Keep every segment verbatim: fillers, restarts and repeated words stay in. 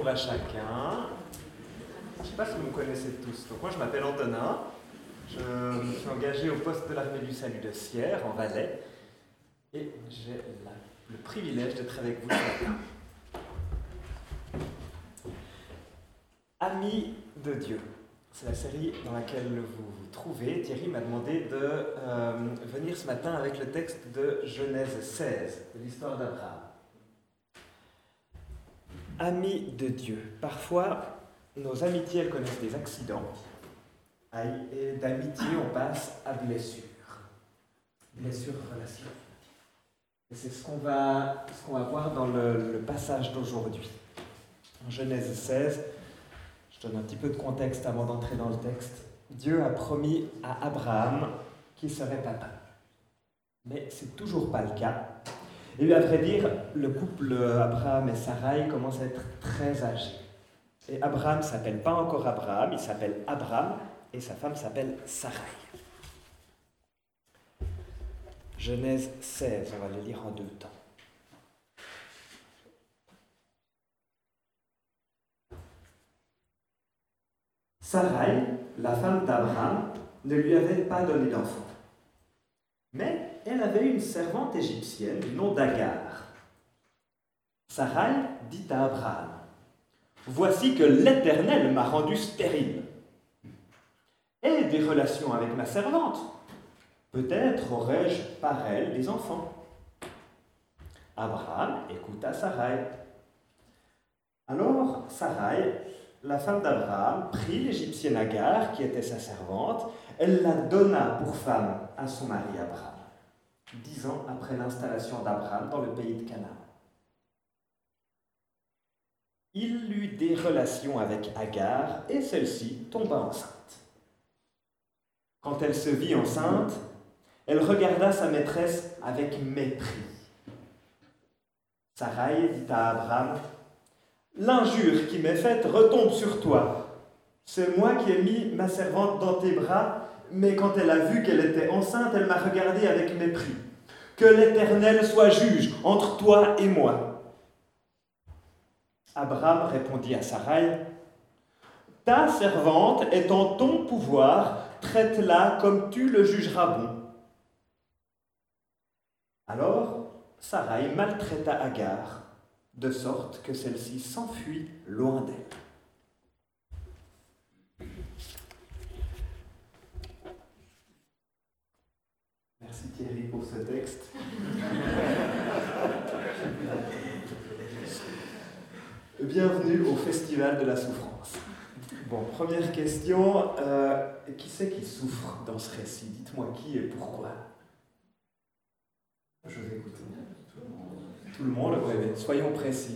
bonjour à chacun. Je ne sais pas si vous me connaissez tous. Donc moi je m'appelle Antonin. Je me suis engagé au poste de l'armée du salut de Sierre, en Valais. Et j'ai la- le privilège d'être avec vous ce matin. Amis de Dieu. C'est la série dans laquelle vous vous trouvez. Thierry m'a demandé de euh, venir ce matin avec le texte de Genèse seize, de l'histoire d'Abraham. Amis de Dieu. Parfois, nos amitiés, elles connaissent des accidents. Et d'amitié, on passe à blessure. Blessure relationnelle. Et c'est ce qu'on va, ce qu'on va voir dans le, le passage d'aujourd'hui. En Genèse seize, je donne un petit peu de contexte avant d'entrer dans le texte. Dieu a promis à Abraham qu'il serait papa. Mais c'est toujours pas le cas. Et à vrai dire, le couple Abraham et Sarai commence à être très âgé. Et Abraham ne s'appelle pas encore Abraham, il s'appelle Abram, et sa femme s'appelle Sarai. Genèse seize, on va le lire en deux temps. Sarai, la femme d'Abraham, ne lui avait pas donné d'enfant. Mais elle avait une servante égyptienne du nom d'Agar. Sarai dit à Abraham: « Voici que l'Éternel m'a rendu stérile. Aie des relations avec ma servante. Peut-être aurai-je par elle des enfants. » Abraham écouta Sarai. Alors Sarai, la femme d'Abraham, prit l'Égyptienne Agar, qui était sa servante. Elle la donna pour femme à son mari Abraham, dix ans après l'installation d'Abraham dans le pays de Canaan. Il eut des relations avec Agar et celle-ci tomba enceinte. Quand elle se vit enceinte, elle regarda sa maîtresse avec mépris. Sarai dit à Abraham: « L'injure qui m'est faite retombe sur toi. C'est moi qui ai mis ma servante dans tes bras, mais quand elle a vu qu'elle était enceinte, elle m'a regardé avec mépris. Que l'Éternel soit juge entre toi et moi. » Abraham répondit à Sarai: « Ta servante est en ton pouvoir, traite-la comme tu le jugeras bon. » Alors Sarai maltraita Agar, de sorte que celle-ci s'enfuit loin d'elle. Merci Thierry pour ce texte. Bienvenue au Festival de la souffrance. Bon, première question, euh, qui c'est qui souffre dans ce récit? Dites-moi qui et pourquoi. Je vous écoute. Tout le monde, oui, mais soyons précis.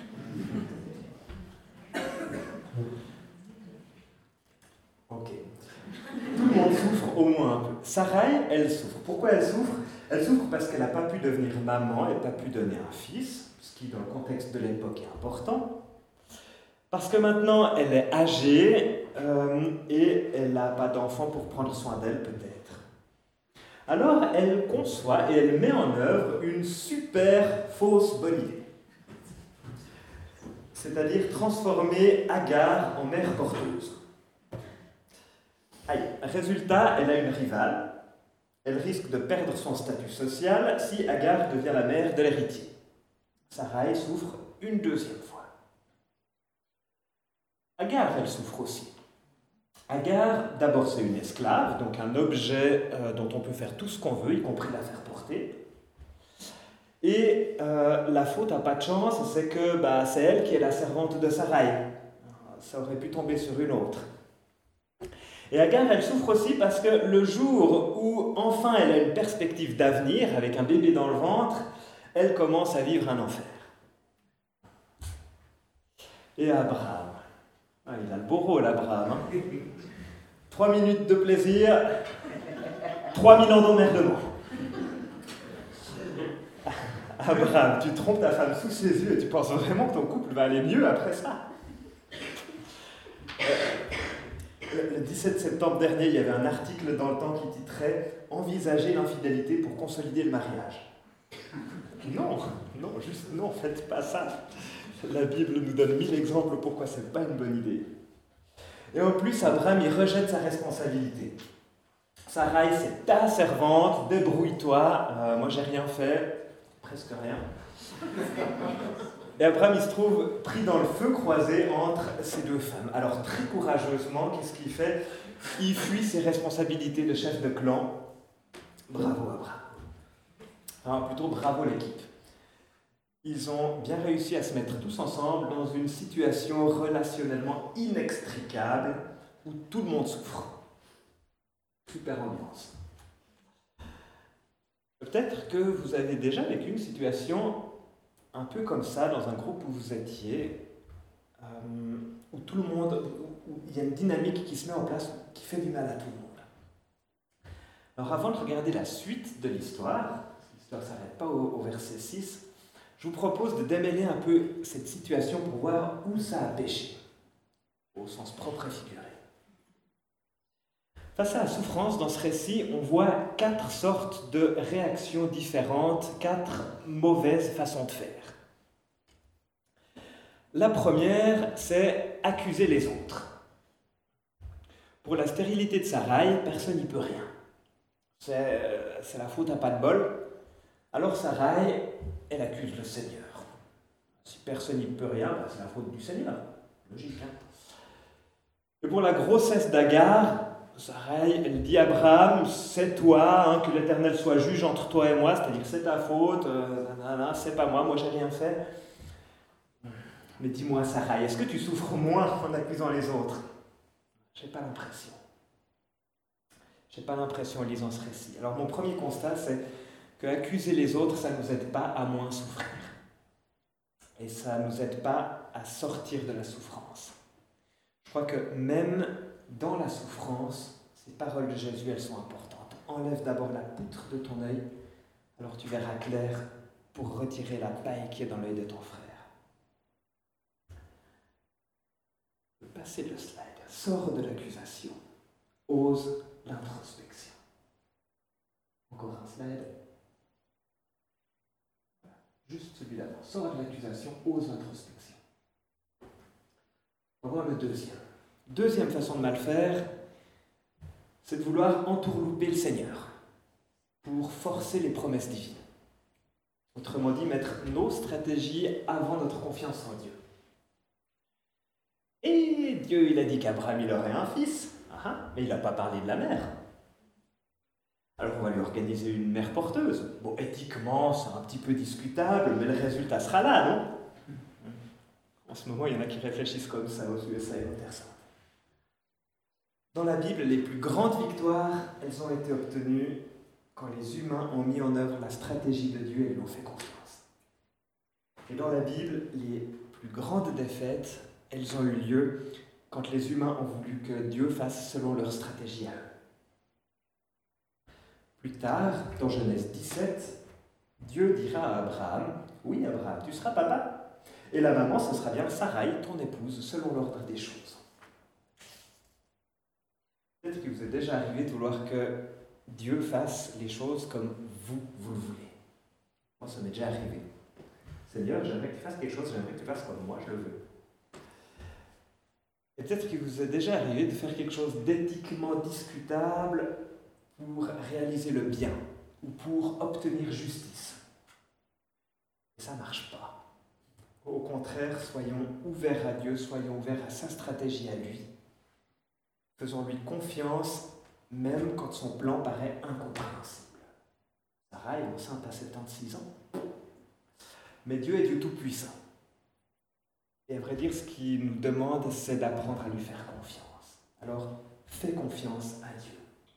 Ok. Tout le monde souffre au moins un peu. Sarai, elle souffre. Pourquoi elle souffre? Elle souffre parce qu'elle n'a pas pu devenir maman, elle n'a pas pu donner un fils, ce qui, dans le contexte de l'époque, est important. Parce que maintenant, elle est âgée euh, et elle n'a pas d'enfant pour prendre soin d'elle, peut-être. Alors, elle conçoit et elle met en œuvre une super fausse bonne idée. C'est-à-dire transformer Agar en mère porteuse. Aïe, résultat, elle a une rivale. Elle risque de perdre son statut social si Agar devient la mère de l'héritier. Sarai souffre une deuxième fois. Agar, elle souffre aussi. Agar, d'abord, c'est une esclave, donc un objet euh, dont on peut faire tout ce qu'on veut, y compris la faire porter. Et euh, la faute n'a pas de chance, c'est que bah, c'est elle qui est la servante de Sarai. Ça aurait pu tomber sur une autre. Et Agar, elle souffre aussi parce que le jour où enfin elle a une perspective d'avenir, avec un bébé dans le ventre, elle commence à vivre un enfer. Et Abraham, ah, il a le beau rôle, Abraham. Hein. Trois minutes de plaisir, trois mille ans d'emmerdement. Abraham, tu trompes ta femme sous ses yeux et tu penses vraiment que ton couple va aller mieux après ça? Le dix-sept septembre dernier, il y avait un article dans le Temps qui titrait « Envisager l'infidélité pour consolider le mariage ». Non, non, juste non, faites pas ça. La Bible nous donne mille exemples pourquoi c'est pas une bonne idée. Et en plus, Abraham, il rejette sa responsabilité. Sarai, c'est ta servante, débrouille-toi, euh, moi j'ai rien fait, presque rien. Et Abraham, il se trouve pris dans le feu croisé entre ces deux femmes. Alors très courageusement, qu'est-ce qu'il fait? Il fuit ses responsabilités de chef de clan. Bravo Abraham. Enfin, plutôt bravo l'équipe. Ils ont bien réussi à se mettre tous ensemble dans une situation relationnellement inextricable où tout le monde souffre. Super ambiance. Peut-être que vous avez déjà vécu une situation un peu comme ça dans un groupe où vous étiez, euh, où tout le monde, où, où il y a une dynamique qui se met en place qui fait du mal à tout le monde. Alors avant de regarder la suite de l'histoire, l'histoire ne s'arrête pas au, au verset six, je vous propose de démêler un peu cette situation pour voir où ça a péché, au sens propre et figuré. Face à la souffrance, dans ce récit, on voit quatre sortes de réactions différentes, quatre mauvaises façons de faire. La première, c'est accuser les autres. Pour la stérilité de Sarai, personne n'y peut rien. C'est, c'est la faute à pas de bol. Alors Sarai, elle accuse le Seigneur. Si personne n'y peut rien, ben c'est la faute du Seigneur. Logique, hein? Et pour la grossesse d'Agar, Sarai, elle dit à Abraham, c'est toi, hein, que l'Éternel soit juge entre toi et moi, c'est-à-dire c'est ta faute, euh, nanana, c'est pas moi, moi j'ai rien fait. Mais dis-moi Sarai, est-ce que tu souffres moins en accusant les autres? J'ai pas l'impression. J'ai pas l'impression en lisant ce récit. Alors mon premier constat, c'est que accuser les autres, ça ne nous aide pas à moins souffrir. Et ça ne nous aide pas à sortir de la souffrance. Je crois que même dans la souffrance, ces paroles de Jésus, elles sont importantes. Enlève d'abord la poutre de ton œil, alors tu verras clair pour retirer la paille qui est dans l'œil de ton frère. Passez le slide. Sors de l'accusation. Ose l'introspection. Encore un slide. Voilà. Juste celui d'avant. Sors de l'accusation, ose l'introspection. On va voir le deuxième. Deuxième façon de mal faire, c'est de vouloir entourlouper le Seigneur pour forcer les promesses divines. Autrement dit, mettre nos stratégies avant notre confiance en Dieu. Et Dieu, il a dit qu'Abraham, il aurait un fils, ah, mais il n'a pas parlé de la mère. Alors on va lui organiser une mère porteuse. Bon, éthiquement, c'est un petit peu discutable, mais le résultat sera là, non? En ce moment, il y en a qui réfléchissent comme ça aux U S A et aux Terres Saintes. Dans la Bible, les plus grandes victoires, elles ont été obtenues quand les humains ont mis en œuvre la stratégie de Dieu et lui ont fait confiance. Et dans la Bible, les plus grandes défaites, elles ont eu lieu quand les humains ont voulu que Dieu fasse selon leur stratégie à eux. Plus tard, dans Genèse dix-sept, Dieu dira à Abraham, « Oui, Abraham, tu seras papa, et la maman, ce sera bien Sarai, ton épouse, selon l'ordre des choses. » Peut-être qu'il vous est déjà arrivé de vouloir que Dieu fasse les choses comme vous, vous le voulez. Moi, ça m'est déjà arrivé. Seigneur, j'aimerais que tu fasses quelque chose, j'aimerais que tu fasses comme moi, je le veux. Et peut-être qu'il vous est déjà arrivé de faire quelque chose d'éthiquement discutable pour réaliser le bien ou pour obtenir justice. Et ça ne marche pas. Au contraire, soyons ouverts à Dieu, soyons ouverts à sa stratégie à lui. Faisons-lui confiance, même quand son plan paraît incompréhensible. Sarah est enceinte à soixante-seize ans. Mais Dieu est Dieu tout-puissant. Et à vrai dire, ce qu'il nous demande, c'est d'apprendre à lui faire confiance. Alors, fais confiance à Dieu.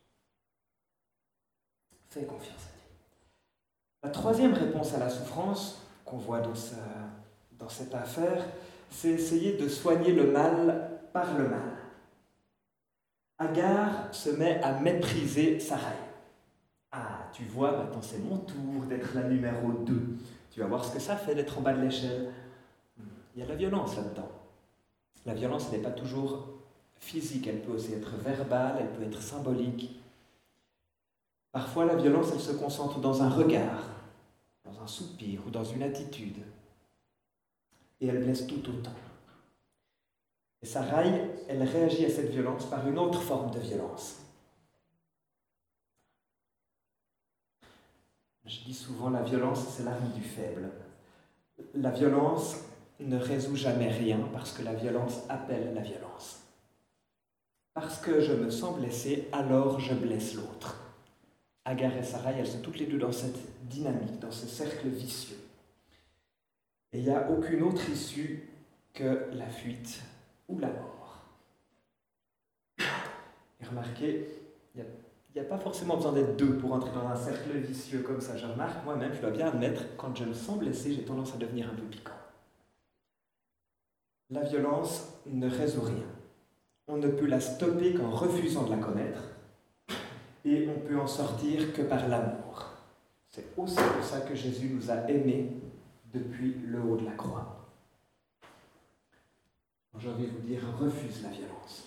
Fais confiance à Dieu. La troisième réponse à la souffrance qu'on voit dans, sa, dans cette affaire, c'est essayer de soigner le mal par le mal. Agar se met à mépriser Sarai. Ah, tu vois, maintenant c'est mon tour d'être la numéro deux. Tu vas voir ce que ça fait d'être en bas de l'échelle. Il y a de la violence là-dedans. La violence, elle n'est pas toujours physique, elle peut aussi être verbale, elle peut être symbolique. Parfois, la violence, elle se concentre dans un regard, dans un soupir ou dans une attitude. Et elle blesse tout autant. Et Sarai, elle réagit à cette violence par une autre forme de violence. Je dis souvent, la violence, c'est l'arme du faible. La violence ne résout jamais rien parce que la violence appelle la violence. Parce que je me sens blessé, alors je blesse l'autre. Agar et Sarai, elles sont toutes les deux dans cette dynamique, dans ce cercle vicieux. Et il n'y a aucune autre issue que la fuite ou la mort. Et remarquez, il n'y a, a pas forcément besoin d'être deux pour entrer dans un cercle vicieux comme ça. Je remarque moi-même, je dois bien admettre, quand je me sens blessé, j'ai tendance à devenir un peu piquant. La violence ne résout rien. On ne peut la stopper qu'en refusant de la connaître, et on peut en sortir que par l'amour. C'est aussi pour ça que Jésus nous a aimés depuis le haut de la croix. J'ai envie de vous dire, refuse la violence.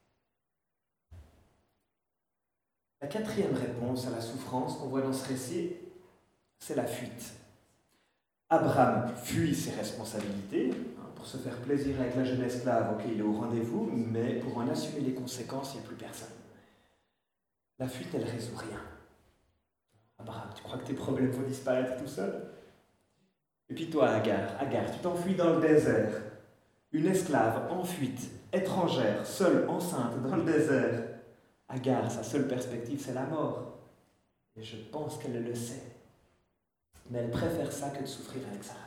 La quatrième réponse à la souffrance qu'on voit dans ce récit, c'est la fuite. Abraham fuit ses responsabilités. Pour se faire plaisir avec la jeune esclave, ok, il est au rendez-vous, mais pour en assumer les conséquences, il n'y a plus personne. La fuite, elle ne résout rien. Abraham, tu crois que tes problèmes vont disparaître tout seuls? Et puis toi, Agar, Agar, tu t'enfuis dans le désert. Une esclave en fuite, étrangère, seule, enceinte, dans le désert. Agar, sa seule perspective, c'est la mort. Et je pense qu'elle le sait. Mais elle préfère ça que de souffrir avec Sarai.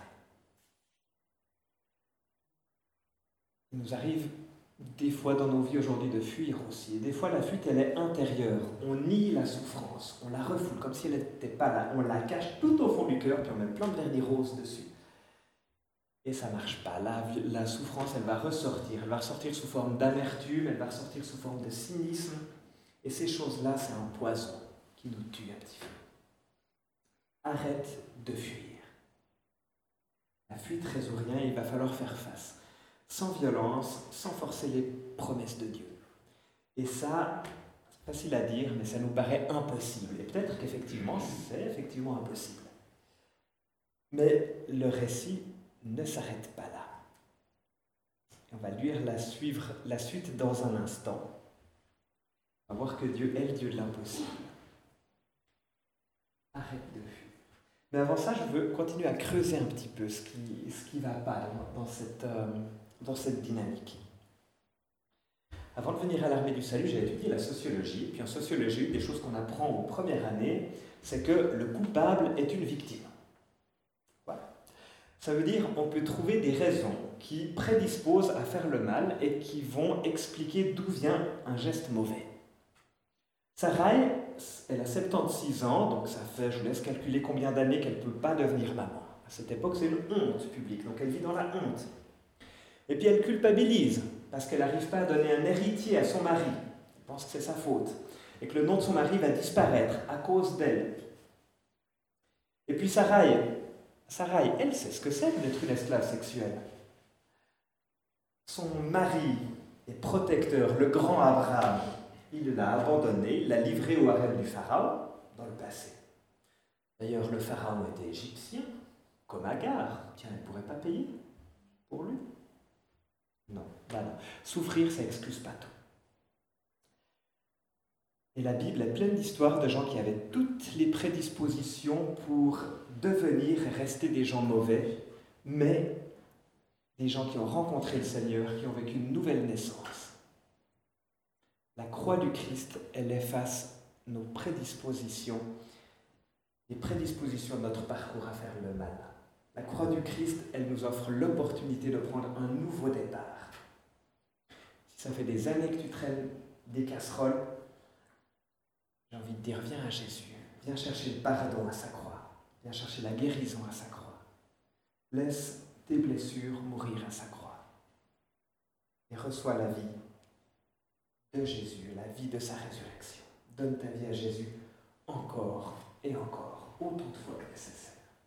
Il nous arrive des fois dans nos vies aujourd'hui de fuir aussi. Et des fois, la fuite, elle est intérieure. On nie la souffrance, on la refoule comme si elle n'était pas là. On la cache tout au fond du cœur, puis on met plein de vernis roses dessus. Et ça ne marche pas. La, la souffrance, elle va ressortir. Elle va ressortir sous forme d'amertume, elle va ressortir sous forme de cynisme. Et ces choses-là, c'est un poison qui nous tue un petit peu. Arrête de fuir. La fuite ne résout rien, il va falloir faire face. Sans violence, sans forcer les promesses de Dieu. Et ça, c'est facile à dire, mais ça nous paraît impossible. Et peut-être qu'effectivement, c'est effectivement impossible. Mais le récit ne s'arrête pas là. On va lire la, suivre, la suite dans un instant. On va voir que Dieu est le Dieu de l'impossible. Arrête de fuir. Mais avant ça, je veux continuer à creuser un petit peu ce qui ce qui va pas dans, dans cette... Euh, dans cette dynamique. Avant de venir à l'armée du salut, j'ai étudié la sociologie. Et puis en sociologie, des choses qu'on apprend aux premières années, c'est que le coupable est une victime. Voilà. Ça veut dire qu'on peut trouver des raisons qui prédisposent à faire le mal et qui vont expliquer d'où vient un geste mauvais. Sarai, elle a soixante-seize ans, donc ça fait, je vous laisse calculer combien d'années qu'elle ne peut pas devenir maman. À cette époque, c'est une honte publique, donc elle vit dans la honte. Et puis elle culpabilise, parce qu'elle n'arrive pas à donner un héritier à son mari. Elle pense que c'est sa faute. Et que le nom de son mari va disparaître à cause d'elle. Et puis Sarai, Sarai, elle sait ce que c'est d'être une esclave sexuelle. Son mari est protecteur, le grand Abraham. Il l'a abandonné, il l'a livré au harem du pharaon dans le passé. D'ailleurs, le pharaon était égyptien, comme Agar. Tiens, elle ne pourrait pas payer pour lui. Non, bah non. Souffrir, ça n'excuse pas tout. Et la Bible est pleine d'histoires de gens qui avaient toutes les prédispositions pour devenir et rester des gens mauvais, mais des gens qui ont rencontré le Seigneur, qui ont vécu une nouvelle naissance. La croix du Christ, elle efface nos prédispositions, les prédispositions de notre parcours à faire le mal. La croix du Christ, elle nous offre l'opportunité de prendre un nouveau départ. Si ça fait des années que tu traînes des casseroles, j'ai envie de dire, viens à Jésus. Viens chercher le pardon à sa croix. Viens chercher la guérison à sa croix. Laisse tes blessures mourir à sa croix. Et reçois la vie de Jésus, la vie de sa résurrection. Donne ta vie à Jésus encore et encore, autant de fois que nécessaire.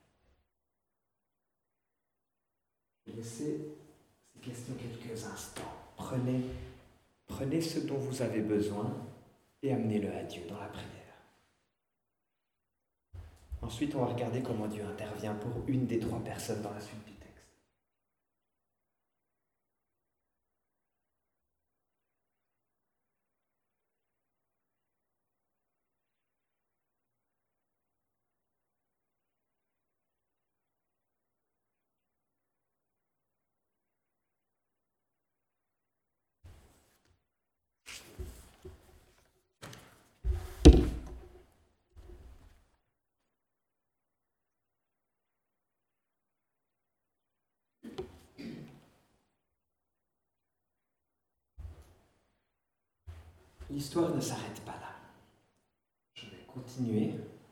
Laissez ces questions quelques instants. Prenez, prenez ce dont vous avez besoin et amenez-le à Dieu dans la prière. Ensuite, on va regarder comment Dieu intervient pour une des trois personnes dans la suite du texte. L'histoire ne s'arrête pas là. Je vais continuer.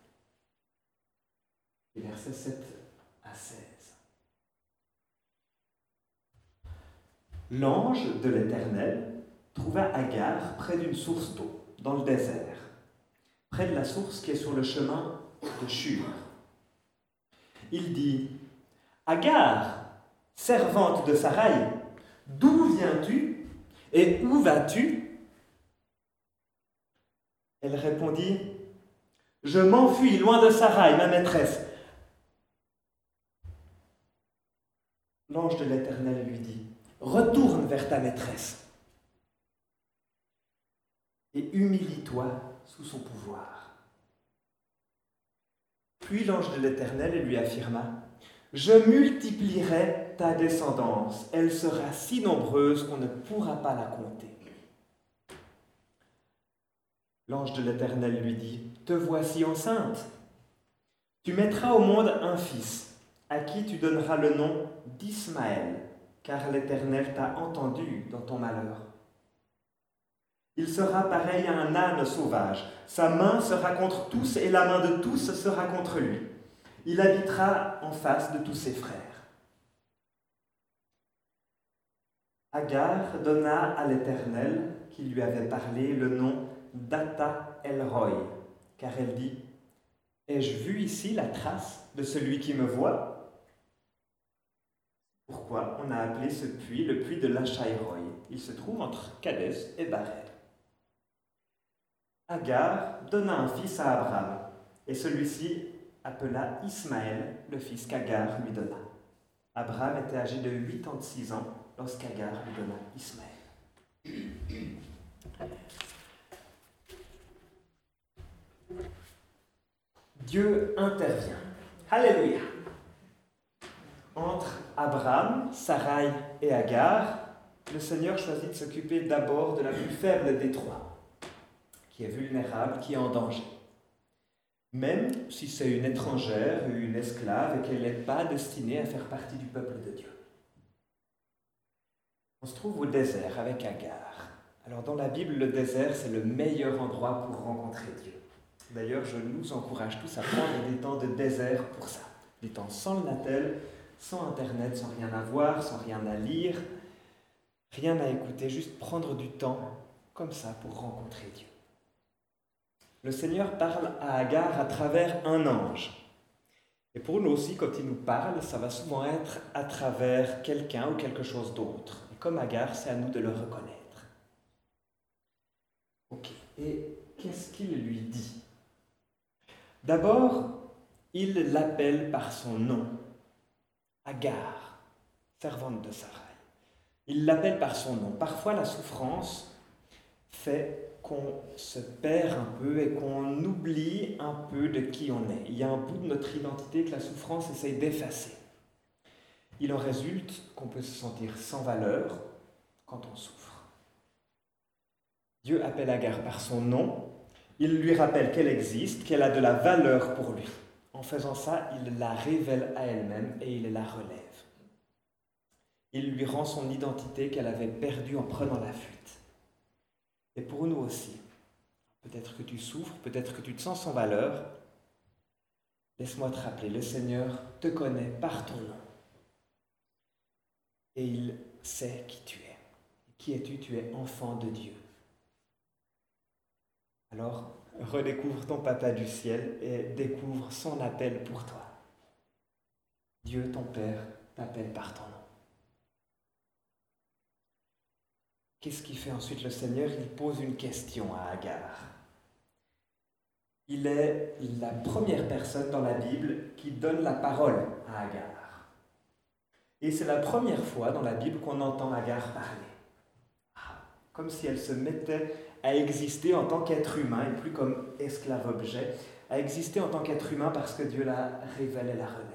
Les versets sept à seize. L'ange de l'Éternel trouva Agar près d'une source d'eau, dans le désert, près de la source qui est sur le chemin de Shur. Il dit, « Agar, servante de Sarai, d'où viens-tu et où vas-tu » Elle répondit, « Je m'enfuis loin de Sarai, ma maîtresse. » L'ange de l'Éternel lui dit, « Retourne vers ta maîtresse et humilie-toi sous son pouvoir. » Puis l'ange de l'Éternel lui affirma, « Je multiplierai ta descendance, elle sera si nombreuse qu'on ne pourra pas la compter. » L'ange de l'Éternel lui dit, « Te voici enceinte. Tu mettras au monde un fils, à qui tu donneras le nom d'Ismaël, car l'Éternel t'a entendu dans ton malheur. Il sera pareil à un âne sauvage. Sa main sera contre tous et la main de tous sera contre lui. Il habitera en face de tous ses frères. » Agar donna à l'Éternel, qui lui avait parlé, le nom Data El-Roy, car elle dit, « Ai-je vu ici la trace de celui qui me voit ?» Pourquoi on a appelé ce puits le puits de Lachai-Roy. Il se trouve entre Kadès et Bared. Agar donna un fils à Abraham, et celui-ci appela Ismaël, le fils qu'Agar lui donna. Abraham était âgé de quatre-vingt-six ans lorsqu'Agar lui donna Ismaël. Dieu intervient. Alléluia. Entre Abraham, Sarai et Agar, le Seigneur choisit de s'occuper d'abord de la plus faible des trois, qui est vulnérable, qui est en danger. Même si c'est une étrangère, une esclave, et qu'elle n'est pas destinée à faire partie du peuple de Dieu. On se trouve au désert avec Agar. Alors dans la Bible, le désert, c'est le meilleur endroit pour rencontrer Dieu. D'ailleurs, je nous encourage tous à prendre des temps de désert pour ça. Des temps sans le Natel, sans Internet, sans rien à voir, sans rien à lire, rien à écouter, juste prendre du temps comme ça pour rencontrer Dieu. Le Seigneur parle à Agar à travers un ange. Et pour nous aussi, quand il nous parle, ça va souvent être à travers quelqu'un ou quelque chose d'autre. Et comme Agar, c'est à nous de le reconnaître. Ok, et qu'est-ce qu'il lui dit ? D'abord, il l'appelle par son nom, Agar, servante de Sarai. Il l'appelle par son nom. Parfois, la souffrance fait qu'on se perd un peu et qu'on oublie un peu de qui on est. Il y a un bout de notre identité que la souffrance essaye d'effacer. Il en résulte qu'on peut se sentir sans valeur quand on souffre. Dieu appelle Agar par son nom. Il lui rappelle qu'elle existe, qu'elle a de la valeur pour lui. En faisant ça, il la révèle à elle-même et il la relève. Il lui rend son identité qu'elle avait perdue en prenant la fuite. Et pour nous aussi, peut-être que tu souffres, peut-être que tu te sens sans valeur, laisse-moi te rappeler, le Seigneur te connaît par ton nom. Et il sait qui tu es. Qui es-tu ? Tu es enfant de Dieu. Alors, redécouvre ton Papa du ciel et découvre son appel pour toi. Dieu, ton Père, t'appelle par ton nom. Qu'est-ce qu'il fait ensuite le Seigneur ? Il pose une question à Agar. Il est la première personne dans la Bible qui donne la parole à Agar. Et c'est la première fois dans la Bible qu'on entend Agar parler. Ah, comme si elle se mettait à exister en tant qu'être humain et plus comme esclave-objet, à exister en tant qu'être humain parce que Dieu la révèle et la relève.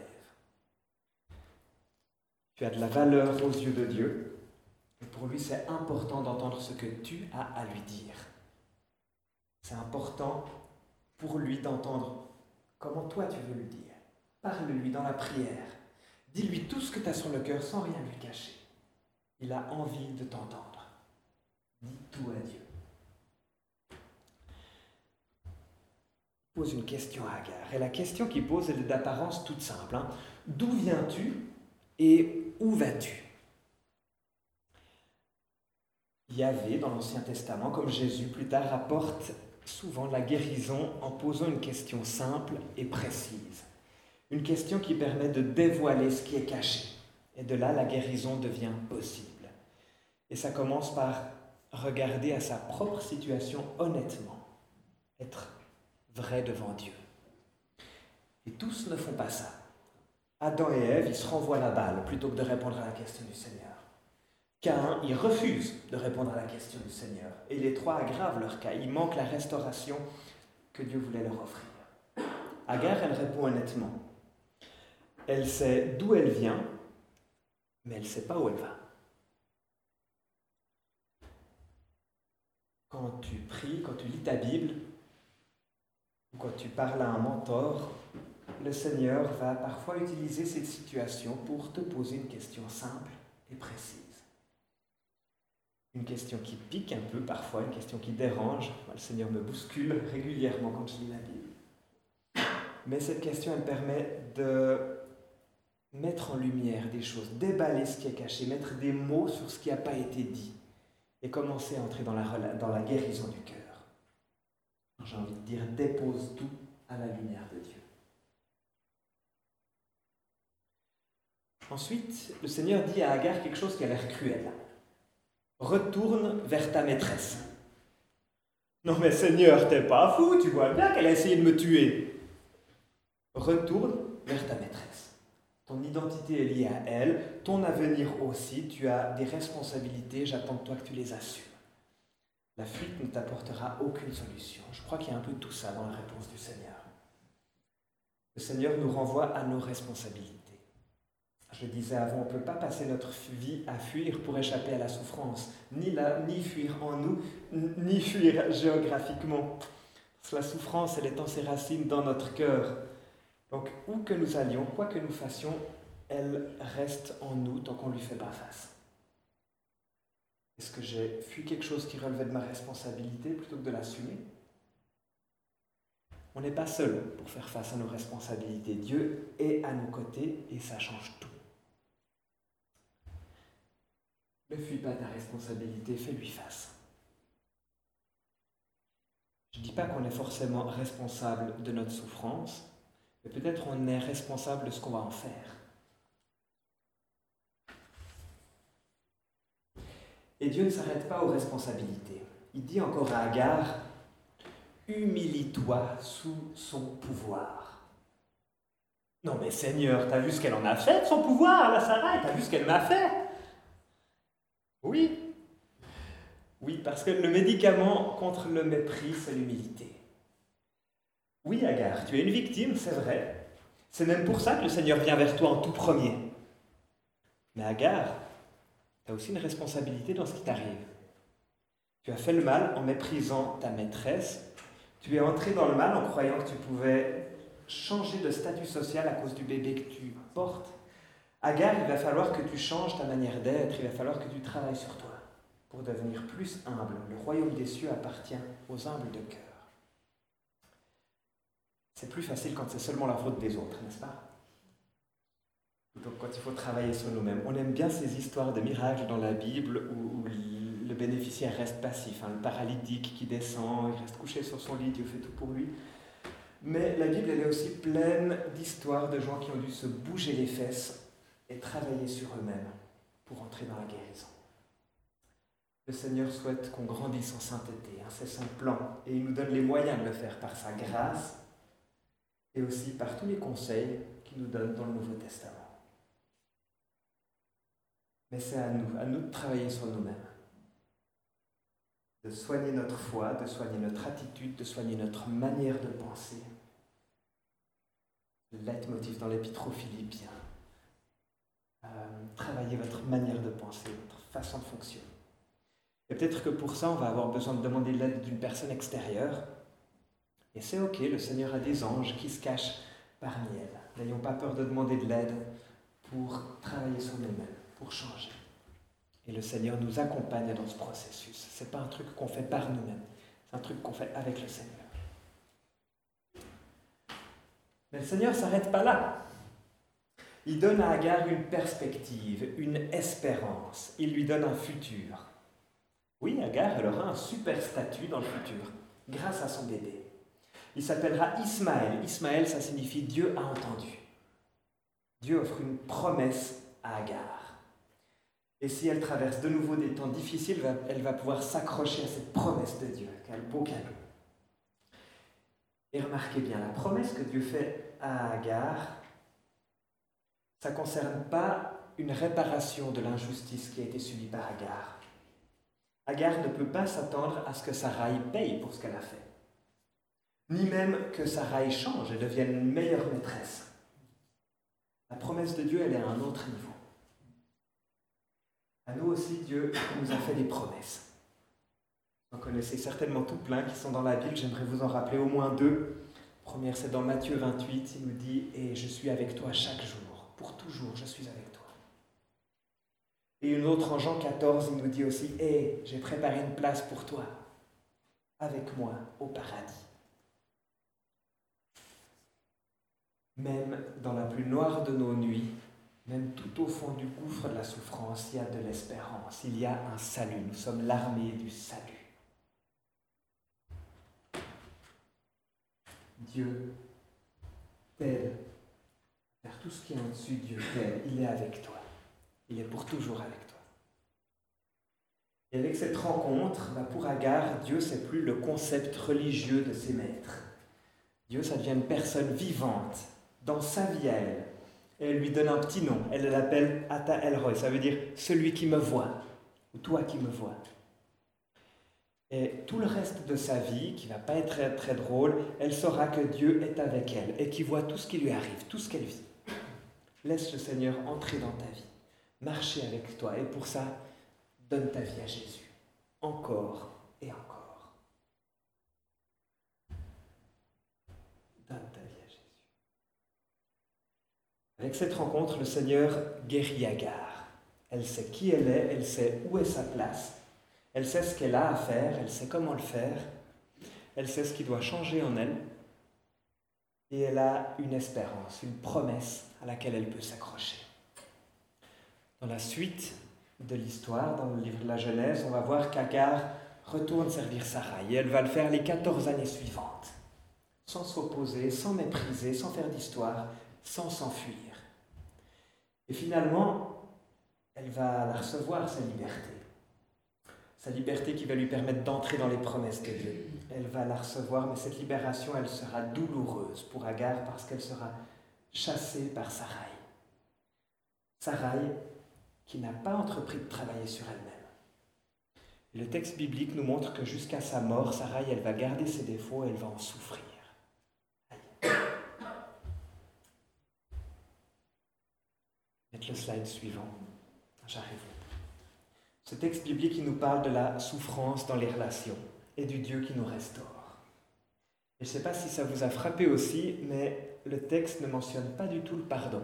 Tu as de la valeur aux yeux de Dieu, et pour lui c'est important d'entendre ce que tu as à lui dire. C'est important pour lui d'entendre comment toi tu veux lui dire. Parle-lui dans la prière. Dis-lui tout ce que tu as sur le cœur sans rien lui cacher. Il a envie de t'entendre. Dis tout à Dieu. Pose une question à Agar. Et la question qu'il pose est d'apparence toute simple. Hein. D'où viens-tu et où vas-tu? Yahvé, dans l'Ancien Testament, comme Jésus plus tard, apporte souvent la guérison en posant une question simple et précise. Une question qui permet de dévoiler ce qui est caché. Et de là, la guérison devient possible. Et ça commence par regarder à sa propre situation honnêtement, être vrai devant Dieu. Et tous ne font pas ça. Adam et Ève, ils se renvoient la balle plutôt que de répondre à la question du Seigneur. Caïn, il refuse de répondre à la question du Seigneur. Et les trois aggravent leur cas. Il manque la restauration que Dieu voulait leur offrir. Agar, elle répond honnêtement. Elle sait d'où elle vient, mais elle ne sait pas où elle va. Quand tu pries, quand tu lis ta Bible, ou quand tu parles à un mentor, le Seigneur va parfois utiliser cette situation pour te poser une question simple et précise. Une question qui pique un peu parfois, une question qui dérange. Moi, le Seigneur me bouscule régulièrement quand je lis la Bible. Mais cette question, elle permet de mettre en lumière des choses, déballer ce qui est caché, mettre des mots sur ce qui n'a pas été dit et commencer à entrer dans la, dans la guérison du cœur. J'ai envie de dire, dépose tout à la lumière de Dieu. Ensuite, le Seigneur dit à Agar quelque chose qui a l'air cruel. Retourne vers ta maîtresse. Non mais Seigneur, t'es pas fou, tu vois bien qu'elle a essayé de me tuer. Retourne vers ta maîtresse. Ton identité est liée à elle, ton avenir aussi, tu as des responsabilités, j'attends de toi que tu les assumes. La fuite ne t'apportera aucune solution. Je crois qu'il y a un peu tout ça dans la réponse du Seigneur. Le Seigneur nous renvoie à nos responsabilités. Je le disais avant, on ne peut pas passer notre vie à fuir pour échapper à la souffrance, ni, la, ni fuir en nous, ni fuir géographiquement. Parce que la souffrance, elle étend ses racines dans notre cœur. Donc, où que nous allions, quoi que nous fassions, elle reste en nous tant qu'on ne lui fait pas face. Est-ce que j'ai fui quelque chose qui relevait de ma responsabilité plutôt que de l'assumer? On n'est pas seul pour faire face à nos responsabilités. Dieu est à nos côtés et ça change tout. Ne fuis pas ta responsabilité, fais-lui face. Je ne dis pas qu'on est forcément responsable de notre souffrance, mais peut-être on est responsable de ce qu'on va en faire. Et Dieu ne s'arrête pas aux responsabilités. Il dit encore à Agar, « Humilie-toi sous son pouvoir. » Non mais Seigneur, t'as vu ce qu'elle en a fait de son pouvoir, là Sarah, t'as vu ce qu'elle m'a fait? Oui. Oui, parce que le médicament contre le mépris, c'est l'humilité. Oui, Agar, tu es une victime, c'est vrai. C'est même pour ça que le Seigneur vient vers toi en tout premier. Mais Agar, tu as aussi une responsabilité dans ce qui t'arrive. Tu as fait le mal en méprisant ta maîtresse. Tu es entré dans le mal en croyant que tu pouvais changer de statut social à cause du bébé que tu portes. Agar, il va falloir que tu changes ta manière d'être, il va falloir que tu travailles sur toi pour devenir plus humble. Le royaume des cieux appartient aux humbles de cœur. C'est plus facile quand c'est seulement la faute des autres, n'est-ce pas? Plutôt que quand il faut travailler sur nous-mêmes. On aime bien ces histoires de miracles dans la Bible où, où le bénéficiaire reste passif, hein, le paralytique qui descend, il reste couché sur son lit, Dieu fait tout pour lui. Mais la Bible, elle est aussi pleine d'histoires de gens qui ont dû se bouger les fesses et travailler sur eux-mêmes pour entrer dans la guérison. Le Seigneur souhaite qu'on grandisse en sainteté, hein, c'est son plan, et il nous donne les moyens de le faire par sa grâce et aussi par tous les conseils qu'il nous donne dans le Nouveau Testament. Mais c'est à nous, à nous de travailler sur nous-mêmes, de soigner notre foi, de soigner notre attitude, de soigner notre manière de penser. Le leitmotiv dans l'Épître aux Philippiens. Euh, travaillez votre manière de penser, votre façon de fonctionner. Et peut-être que pour ça, on va avoir besoin de demander l'aide d'une personne extérieure. Et c'est ok, le Seigneur a des anges qui se cachent parmi elles. N'ayons pas peur de demander de l'aide pour travailler sur nous-mêmes, pour changer. Et le Seigneur nous accompagne dans ce processus. Ce n'est pas un truc qu'on fait par nous-mêmes, c'est un truc qu'on fait avec le Seigneur. Mais le Seigneur ne s'arrête pas là. Il donne à Agar une perspective, une espérance. Il lui donne un futur. Oui, Agar, elle aura un super statut dans le futur, grâce à son bébé. Il s'appellera Ismaël. Ismaël, ça signifie Dieu a entendu. Dieu offre une promesse à Agar. Et si elle traverse de nouveau des temps difficiles, elle va pouvoir s'accrocher à cette promesse de Dieu. Quel beau cadeau. Et remarquez bien, la promesse que Dieu fait à Agar, ça ne concerne pas une réparation de l'injustice qui a été subie par Agar. Agar ne peut pas s'attendre à ce que Sarai paye pour ce qu'elle a fait. Ni même que Sarai change et devienne une meilleure maîtresse. La promesse de Dieu, elle est à un autre niveau. À nous aussi, Dieu nous a fait des promesses. Vous en connaissez certainement tout plein qui sont dans la Bible, j'aimerais vous en rappeler au moins deux. La première, c'est dans Matthieu vingt-huit, il nous dit « Et je suis avec toi chaque jour, pour toujours, je suis avec toi. » Et une autre en Jean quatorze, il nous dit aussi « Et j'ai préparé une place pour toi, avec moi au paradis. » Même dans la plus noire de nos nuits, même tout au fond du gouffre de la souffrance, il y a de l'espérance, il y a un salut, nous sommes l'armée du salut. Dieu t'aide à faire tout ce qui est en dessus. Dieu t'aide, il est avec toi. Il est pour toujours avec toi. Et avec cette rencontre, bah pour Agar, Dieu, c'est plus le concept religieux de ses maîtres. Dieu, ça devient une personne vivante dans sa vie à elle. Et elle lui donne un petit nom. Elle l'appelle Ata El Roi. Ça veut dire celui qui me voit, ou toi qui me vois. Et tout le reste de sa vie, qui ne va pas être très, très drôle, elle saura que Dieu est avec elle et qu'il voit tout ce qui lui arrive, tout ce qu'elle vit. Laisse le Seigneur entrer dans ta vie, marcher avec toi. Et pour ça, donne ta vie à Jésus, encore et encore. Donne ta vie à Jésus. Avec cette rencontre, le Seigneur guérit Agar. Elle sait qui elle est, elle sait où est sa place. Elle sait ce qu'elle a à faire, elle sait comment le faire, elle sait ce qui doit changer en elle, et elle a une espérance, une promesse à laquelle elle peut s'accrocher. Dans la suite de l'histoire, dans le livre de la Genèse, on va voir qu'Agar retourne servir Sarai, et elle va le faire les quatorze années suivantes, sans s'opposer, sans mépriser, sans faire d'histoire, sans s'enfuir. Et finalement, elle va la recevoir, sa liberté. Sa liberté qui va lui permettre d'entrer dans les promesses de Dieu. Elle va la recevoir, mais cette libération, elle sera douloureuse pour Agar parce qu'elle sera chassée par Sarai. Sarai qui n'a pas entrepris de travailler sur elle-même. Le texte biblique nous montre que jusqu'à sa mort, Sarai, elle va garder ses défauts et elle va en souffrir. Allez. Mettez le slide suivant. J'arrive. Ce texte biblique, il nous parle de la souffrance dans les relations et du Dieu qui nous restaure. Et je ne sais pas si ça vous a frappé aussi, mais le texte ne mentionne pas du tout le pardon.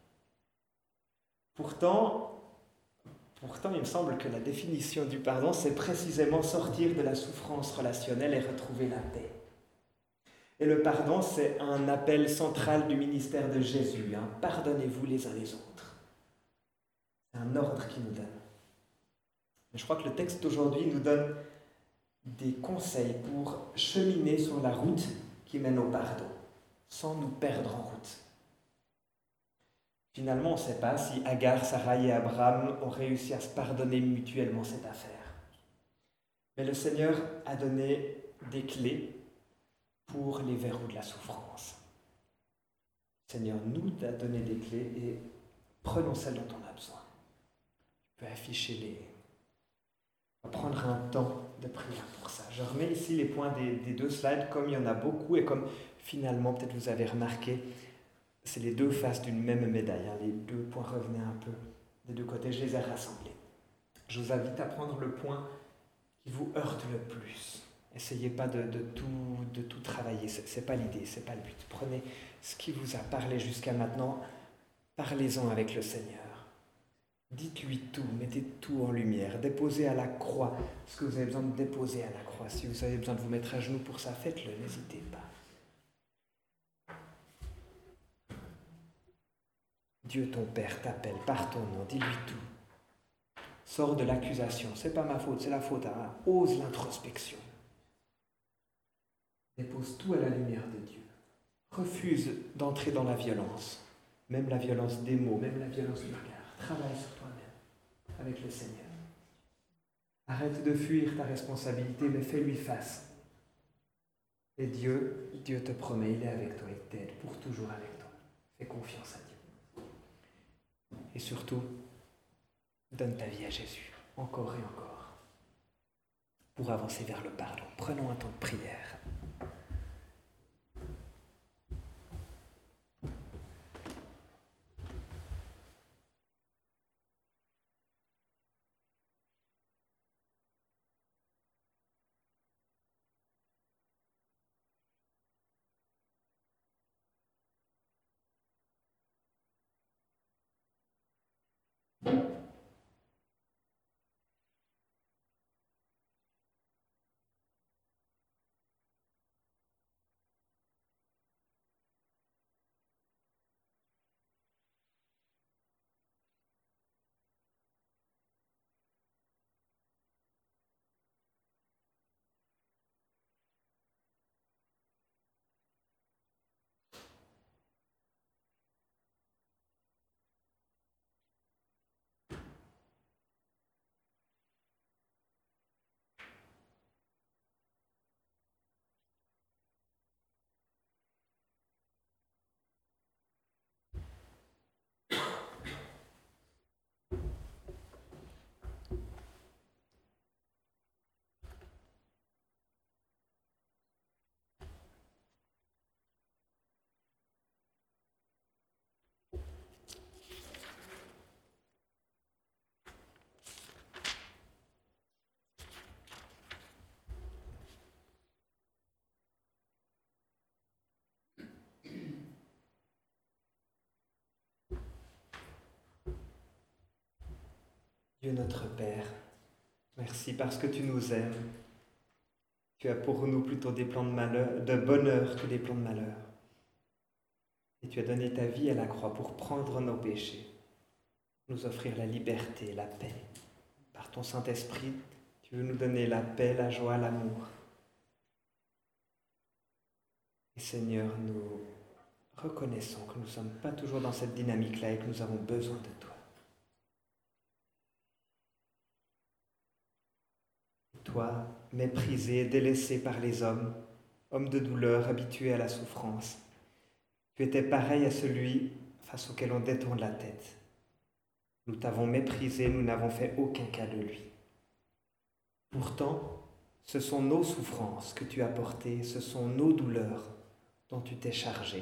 Pourtant, pourtant, il me semble que la définition du pardon, c'est précisément sortir de la souffrance relationnelle et retrouver la paix. Et le pardon, c'est un appel central du ministère de Jésus. Hein. Pardonnez-vous les uns les autres. C'est un ordre qu'il nous donne. Je crois que le texte d'aujourd'hui nous donne des conseils pour cheminer sur la route qui mène au pardon, sans nous perdre en route. Finalement, on ne sait pas si Agar, Sarai et Abraham ont réussi à se pardonner mutuellement cette affaire. Mais le Seigneur a donné des clés pour les verrous de la souffrance. Le Seigneur nous a donné des clés et prenons celles dont on a besoin. Tu peux afficher les... On va prendre un temps de prière pour ça. Je remets ici les points des, des deux slides, comme il y en a beaucoup et comme finalement, peut-être vous avez remarqué, c'est les deux faces d'une même médaille. Hein. Les deux points revenaient un peu des deux côtés, je les ai rassemblés. Je vous invite à prendre le point qui vous heurte le plus. Essayez pas de, de, tout, de tout travailler, ce n'est pas l'idée, ce n'est pas le but. Prenez ce qui vous a parlé jusqu'à maintenant, parlez-en avec le Seigneur. Dites-lui tout, mettez tout en lumière, déposez à la croix ce que vous avez besoin de déposer à la croix. Si vous avez besoin de vous mettre à genoux pour ça, faites-le, n'hésitez pas. Dieu ton Père t'appelle par ton nom, dis-lui tout. Sors de l'accusation, c'est pas ma faute, c'est la faute à un. Ose l'introspection. Dépose tout à la lumière de Dieu. Refuse d'entrer dans la violence, même la violence des mots, même la violence du regard. Travaille sur toi-même avec le Seigneur. Arrête de fuir ta responsabilité, mais fais-lui face. Et Dieu, Dieu te promet, il est avec toi, il t'aide pour toujours avec toi. Fais confiance à Dieu. Et surtout, donne ta vie à Jésus, encore et encore, pour avancer vers le pardon. Prenons un temps de prière. Dieu notre Père, merci parce que tu nous aimes. Tu as pour nous plutôt des plans de malheur, de bonheur que des plans de malheur. Et tu as donné ta vie à la croix pour prendre nos péchés, nous offrir la liberté, la paix. Par ton Saint-Esprit, tu veux nous donner la paix, la joie, l'amour. Et Seigneur, nous reconnaissons que nous ne sommes pas toujours dans cette dynamique-là et que nous avons besoin de toi. Toi, méprisé, délaissé par les hommes, homme de douleur, habitué à la souffrance, tu étais pareil à celui face auquel on détourne la tête. Nous t'avons méprisé, nous n'avons fait aucun cas de lui. Pourtant, ce sont nos souffrances que tu as portées, ce sont nos douleurs dont tu t'es chargé.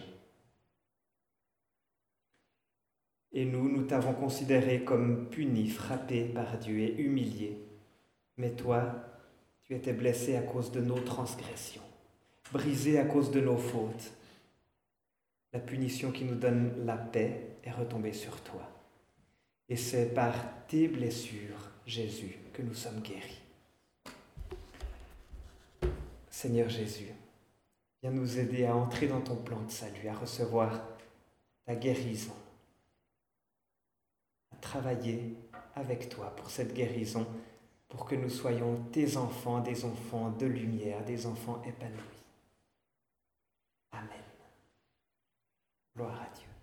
Et nous, nous t'avons considéré comme puni, frappé par Dieu et humilié. Mais toi, tu étais blessé à cause de nos transgressions, brisé à cause de nos fautes. La punition qui nous donne la paix est retombée sur toi. Et c'est par tes blessures, Jésus, que nous sommes guéris. Seigneur Jésus, viens nous aider à entrer dans ton plan de salut, à recevoir ta guérison, à travailler avec toi pour cette guérison, pour que nous soyons tes enfants, des enfants de lumière, des enfants épanouis. Amen. Gloire à Dieu.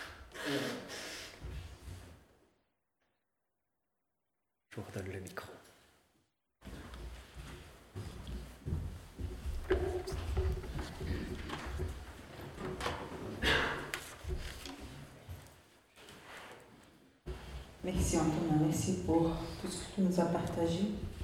Je vous redonne le micro. Merci Antonin, merci pour tout ce que tu nous as partagé.